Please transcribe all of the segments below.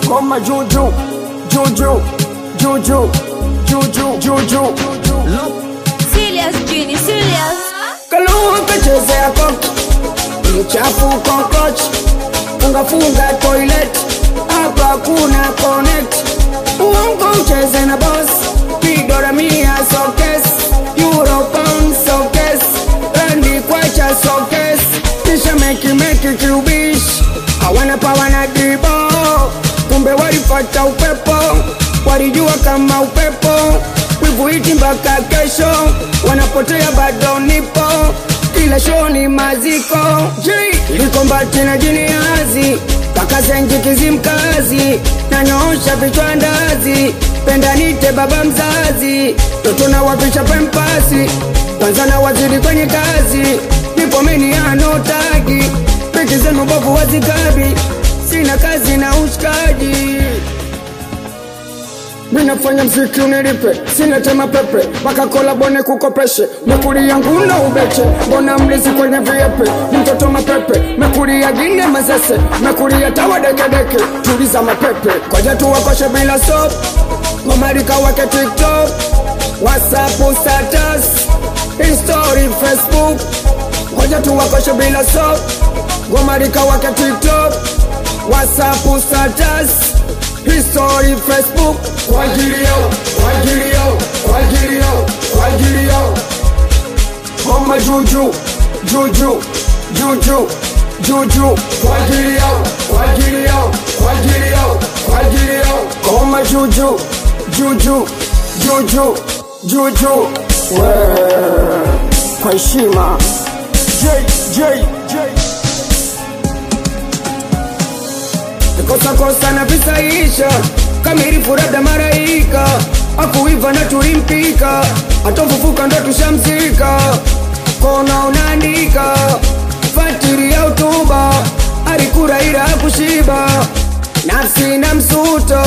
Goma juju, juju, juju, juju, juju. Serious Genie, serious. Kalua kachezea koki, mchafu kokochi, ungafunga toilet, hapa kuna connect. Uongo ucheze na boss, pidora mia sokes, euro pound sokes, randi kwacha sokes. Kisha meki kiubish, hawana pawa na dibo, kumbe walipata upepo, walijua kama upepo. Wivu iti mpaka kesho, wanapotea bado nipo, ila show ni maziko. Likombati na jiniazi, paka zenji kizimkazi, na nyosha vichwa ndazi, penda nite baba mzazi. Toto na wapisha pempasi, kwanza na waziri kwenye kazi, nipo meni anotagi, peki zenu bovu wazikabi, sina kazi na ushkaji. Minafanya mziki unilipe, sina tema pepe, waka kolabone kukopeshe. Mekuli yangu na ubeche, mbona mlizi kwenye viepe, mtoto mapepe. Mekuli ya gine mazese, mekuli ya tawa deke, tuliza mapepe. Kwa jatu wakoshe bila soap, mamarika wake TikTok, WhatsApp status, Instastory Facebook. Kwa jatu wakoshe bila soap, mamarika wake TikTok, WhatsApp status, History Facebook. Kwa ajili yao, kwa ajili yao, kwa ajili yao, kwa ajili yao. Goma juju, juju, juju, juju. Kwa ajili yao, kwa ajili yao, kwa ajili yao, kwa ajili yao. Goma juju, juju, juju, juju. Kwa heshima J. Kosa na visaisha, kamilifu labda maraika, akuiva na tulimpika, atofufuka ndo tushamzika. Kona unaandika, fatiri ya utuba, alikura ila hakushiba, nafsi na msuto.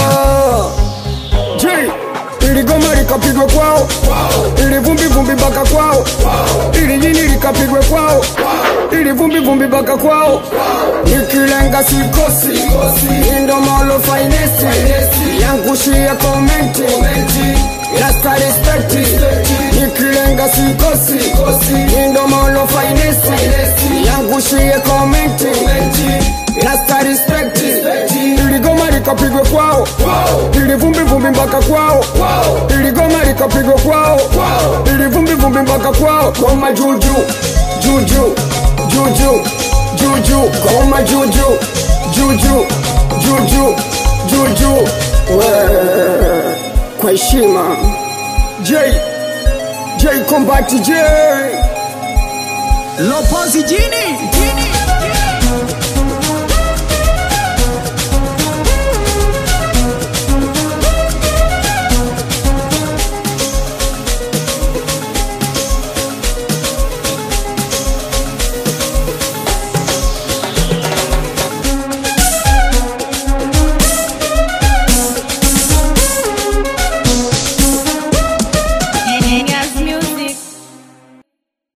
Ili goma likapigwe kwao, ili vumbi baka kwao, ili jini likapigwe kwao, ili vumbi baka kwao. Nikilenga sikosi, indomolo finesti, yangushia komenti, lasta respecti. Nikilenga sikosi, indomolo finesti, yangushia komenti, lasta respecti. Ili goma likapigwe kwao, ili vumbi mpaka kwao, ili goma likapigwe kwao, ili vumbi mpaka kwao. Goma juju, juju, juju, juju. Goma juju, juju, juju, juju. Kwa heshima J Kombati J Lopozi Genie.